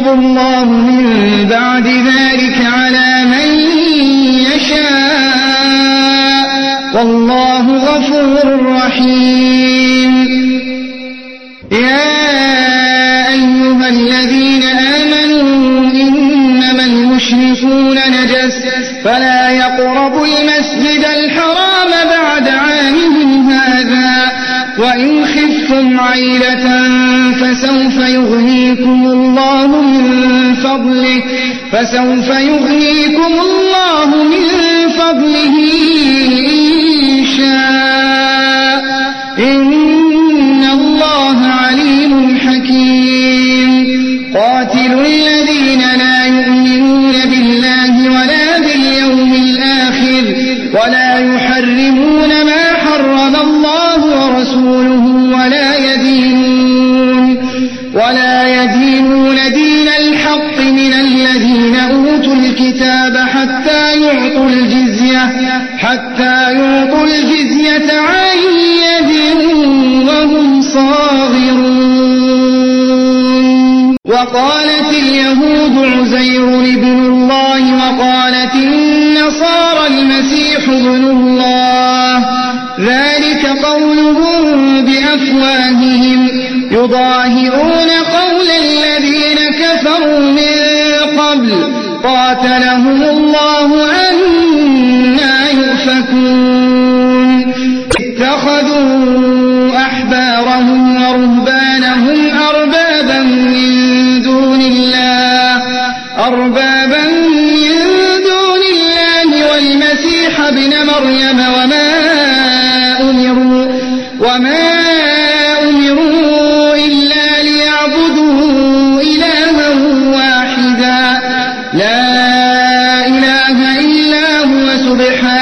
يتوب الله من بعد ذلك على من يشاء والله غفور رحيم. يا أيها الذين آمنوا إنما المشركون نجس فلا يقربوا المسجد الحرام بعد عامهم هذا وإن خفتم عيلة فسوف يغنيكم الله من فضله إن شاء إن الله عليم حكيم. قاتلوا الذين لا يؤمنون بالله ولا باليوم الآخر ولا يحرمون ما حرم الله ورسوله ولا يدينون دين الحق من الذين أوتوا الكتاب حتى يعطوا الجزية عن يد وهم صاغرون. وقالت اليهود عزير ابن الله وقالت النصارى المسيح ابن الله ذلك قولهم بأفواههم يضاهئون قول الذين كفروا من قبل قاتلهم الله أنى يؤفكون. اتخذوا أحبارهم ورهبانهم أربابا من دون الله والمسيح ابن مريم وما أمروا إلا ليعبدوا إلها واحدا لا إله إلا هو سبحانه